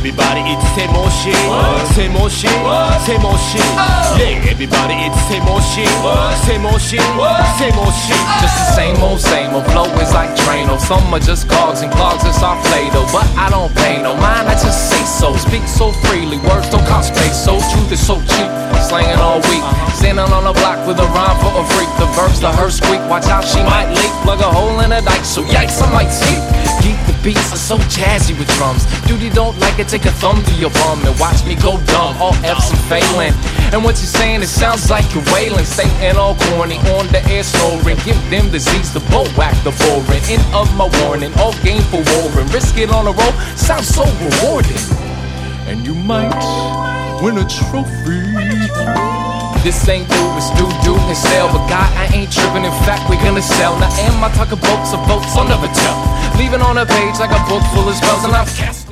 everybody it's Semoshi. Semoshi, Semoshi. Yeah, everybody it's Semoshi. Semoshi, Semoshi. Just the same old flow is like Drano. Some are just cogs and clogs, it's our Play-Doh. But I don't pay no mind, I just say so. Speak so freely, words don't cost space. So truth is so cheap, slanging all week. Standing on a block with a rhyme for a freak. The verse to her squeak, watch out she might leak. Plug a hole in a dike, so yikes I might sleep. Keep the beats are so jazzy with drums. Duty don't like it, take a thumb to your bum and watch me go dumb. All F's I'm failing. And what you're saying, it sounds like you're wailing. Stating all corny, on the air snoring. Give them disease, the bow whack, the boring. End of my warning, all game for warring. Risk it on a roll, sounds so rewarding. And you might win a trophy. This ain't do, it's do and sell. But God, I ain't tripping, in fact, we're gonna sell. Now am I talking boats or votes? I'll never tell. Leaving on a page like a book full of spells, and I've cast